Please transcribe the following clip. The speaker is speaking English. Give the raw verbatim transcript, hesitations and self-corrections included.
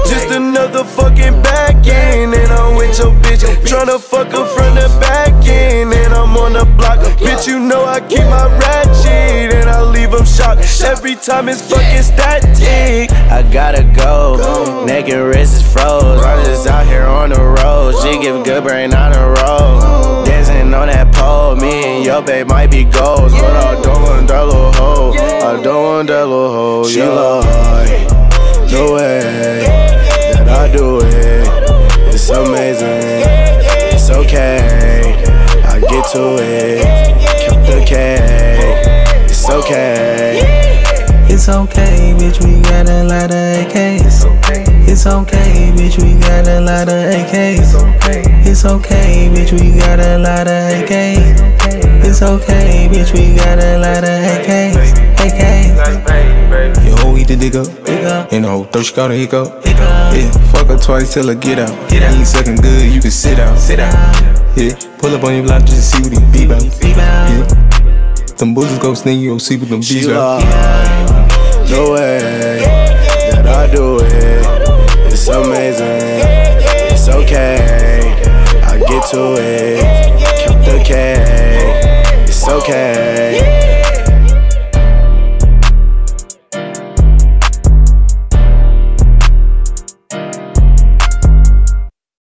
Just another fucking back end, and I'm with your bitch. Tryna fuck her from the back end, and I'm on the block. Bitch, you know I keep my ratchet, and I leave them shocked. Every time it's fucking static. I gotta go, naked wrist is froze. I'm just out here on the road. She give good brain on the road. Dancing on that pole, me and your babe might be goals. But I don't want that little hoe, I don't want that little hoe. She like the way that I do it. It's amazing, it's okay. I get to it, count the cake. It's okay. It's okay, bitch, we got a lot of A Ks. It's okay, bitch, we got a lot of A Ks. It's okay, bitch, we got a lot of A Ks. It's okay, bitch, we got a lot of A Ks. A Ks. Your hoe eat the dick up, and the hoe throw she got a hiccup. Yeah, fuck her twice till I get out. He ain't sucking good, you can sit out. Yeah, pull up on your block just to see what he be about. Yeah, them boozers go sneak, you gon' see what them bees are. The way that I do it, it's amazing.